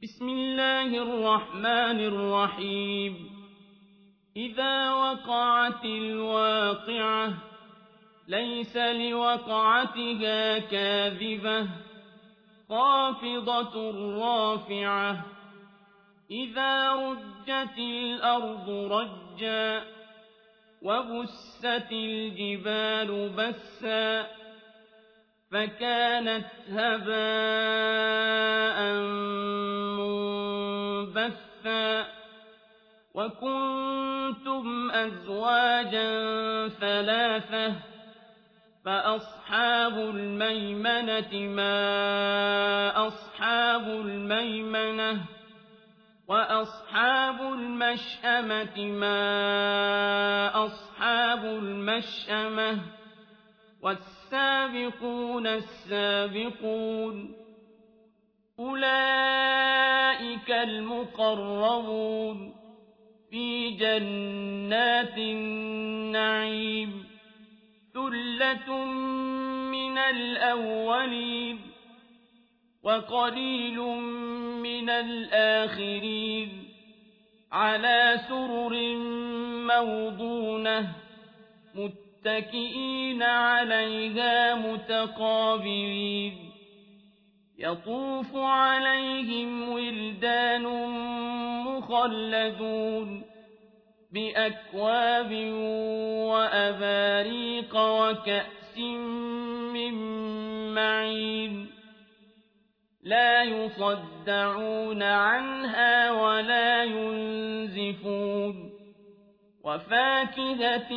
بسم الله الرحمن الرحيم إذا وقعت الواقعة ليس لوقعتها كاذبة خافضة رافعة إذا رجت الأرض رجا وبست الجبال بسا فكانت هباء منبثا وكنتم أزواجا ثلاثة فأصحاب الميمنة ما أصحاب الميمنة وأصحاب المشأمة ما أصحاب المشأمة والسابقون السابقون أولئك المقربون في جنات النعيم ثلة من الأولين وقليل من الآخرين على سرر موضونة متكئين عليها متقابلين يطوف عليهم ولدان مخلدون بأكواب وأباريق وكأس من معين لا يصدعون عنها ولا ينزفون وفاكهة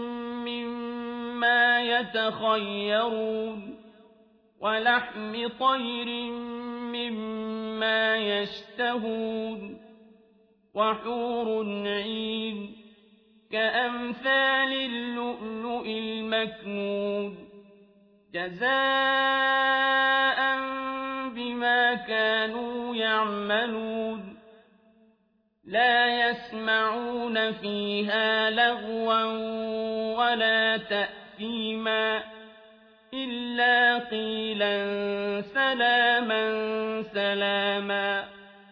مما يتخيرون ولحم طير مما يشتهون وحور عين كأمثال اللؤلؤ المكنون جزاء بما كانوا يعملون لا يسمعون فيها لغوا ولا تأثيما إلا قيلا سلاما سلاما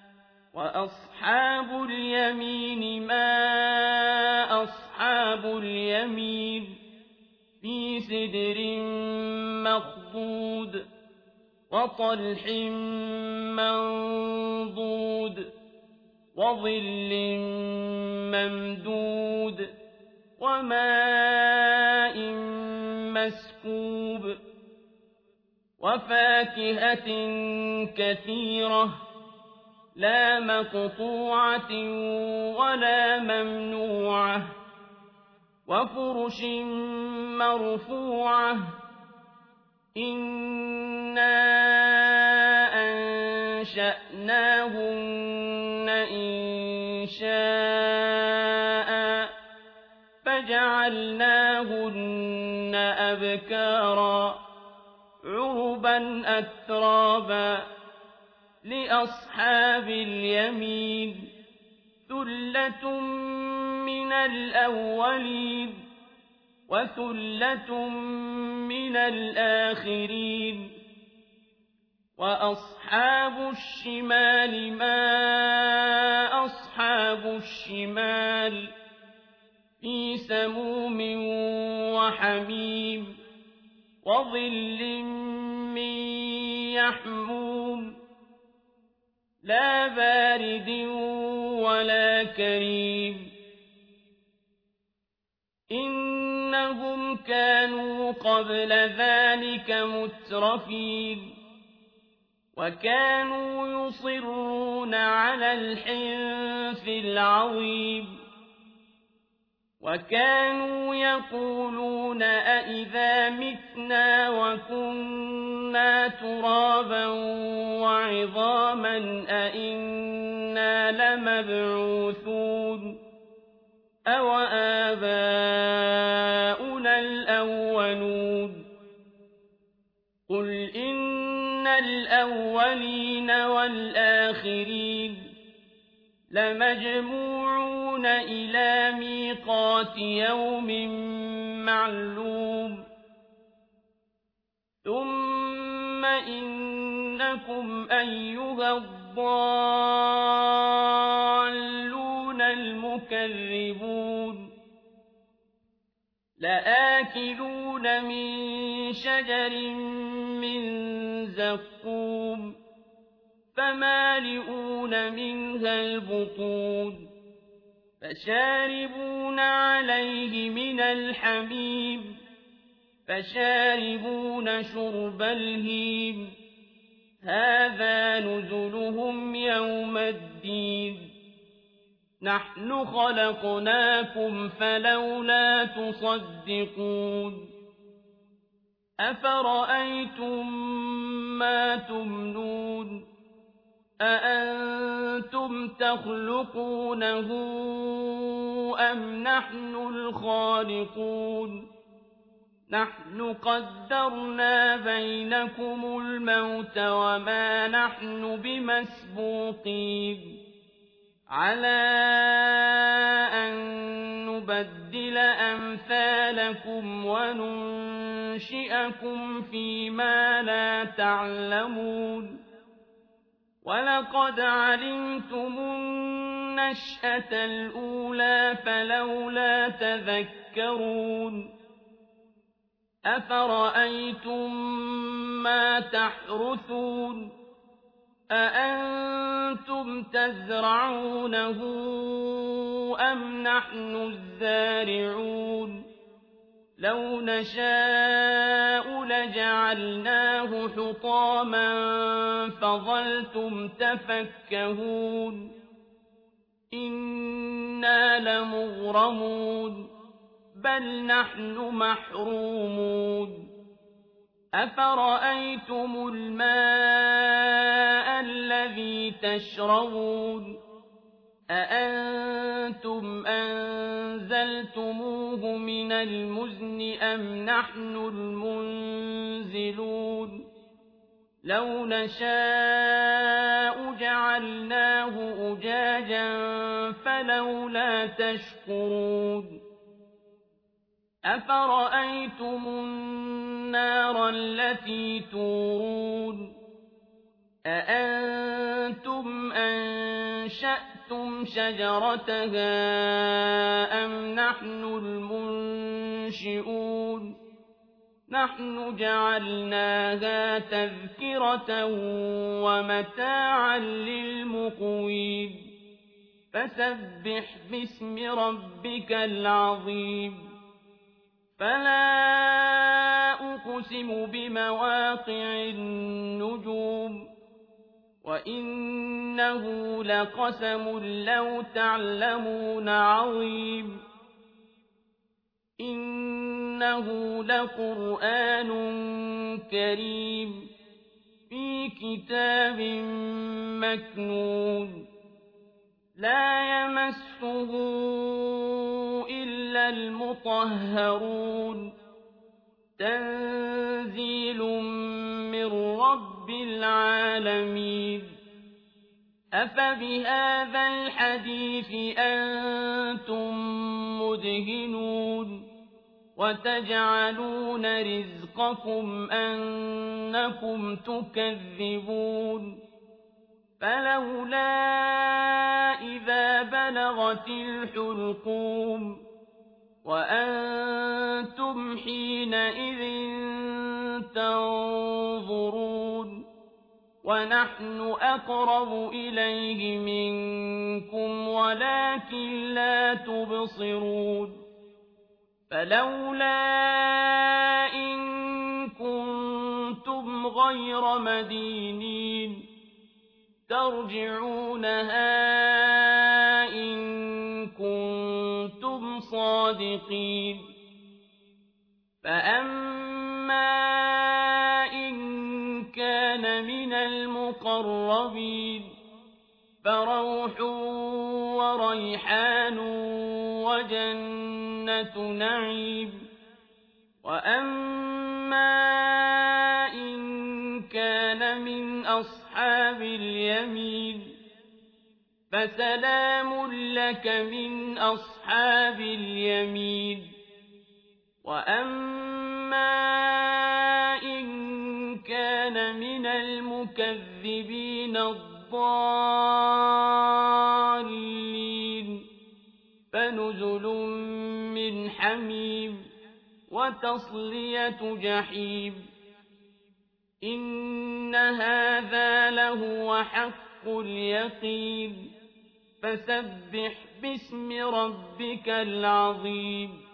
وأصحاب اليمين ما أصحاب اليمين في سدر مخضود وطلح منضود وظل ممدود وماء مسكوب وفاكهة كثيرة لا مقطوعة ولا ممنوعة وفرش مرفوعة إنا أنشأناهن إنشاء فجعلناهن أبكارا عربا أترابا لأصحاب اليمين ثلة من الأولين وثلة من الآخرين وأصحاب الشمال ما أصحاب الشمال في سموم وحميم وظل من يحموم لا بارد ولا كريم إنهم كانوا قبل ذلك مترفين وكانوا يصرون على الحنث العظيم وكانوا يقولون أئذا متنا وكنا ترابا وعظاما أئنا لمبعوثون أو آباؤنا الأولون قل إن الأولين والآخرين لمجموعون إلى ميقات يوم معلوم ثم إنكم أيها الضالون المكذبون لآكلون من شجر من زقوم فمالئون منها البطون فشاربون عليه من الحميم فشاربون شرب الهيم هذا نزلهم يوم الدين نحن خلقناكم فلولا تصدقون أفرأيتم ما تمنون أأنتم تخلقونه أم نحن الخالقون نحن قدرنا بينكم الموت وما نحن بمسبوقين على أن نبدل أمثالكم وننشئكم فيما لا تعلمون ولقد علمتم النشأة الأولى فلولا تذكرون أفرأيتم ما تحرثون أأنتم تزرعونه أم نحن الزارعون لو نشاء لجعلناه حطاما فظلتم تفكهون إنا لمغرمون بل نحن محرومون أفرأيتم الماء الذي تشربون أأنتم أنزلتموه من المزن أم نحن المنزلون لو نشاء جعلناه أجاجا فلولا تشكرون أفرأيتم النار التي تورون أأنتم أنشأتم شجرتها أم نحن المنشئون نحن جعلناها تذكرة ومتاعا للمقوين فسبح باسم ربك العظيم فلا أقسم بمواقع النجوم وإنه لقسم لو تعلمون عظيم إنه لقرآن كريم في كتاب مكنون لا يمسه إلا المطهرون تنزيل من رب العالمين أفبهذا الحديث أنتم مدهنون وتجعلون رزقكم أنكم تكذبون فلولا إذا بلغت الحلقوم وأنتم حينئذ تنظرون ونحن أقرب إليه منكم ولكن لا تبصرون فلولا إن كنتم غير مدينين ترجعونها إن كنتم صادقين فأما إن كان من المقربين فروح وريحان وجنة نعيم وأما إن كان من أصحاب اليمين فسلام لك من أصحاب اليمين وأما إن كان من المكذبين الضالين فنزل من حميم وتصلية جحيم إن هذا لهو حق اليقين فسبح باسم ربك العظيم